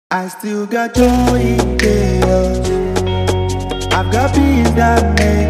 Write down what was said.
I still got joy in chaos. I've got peace that makes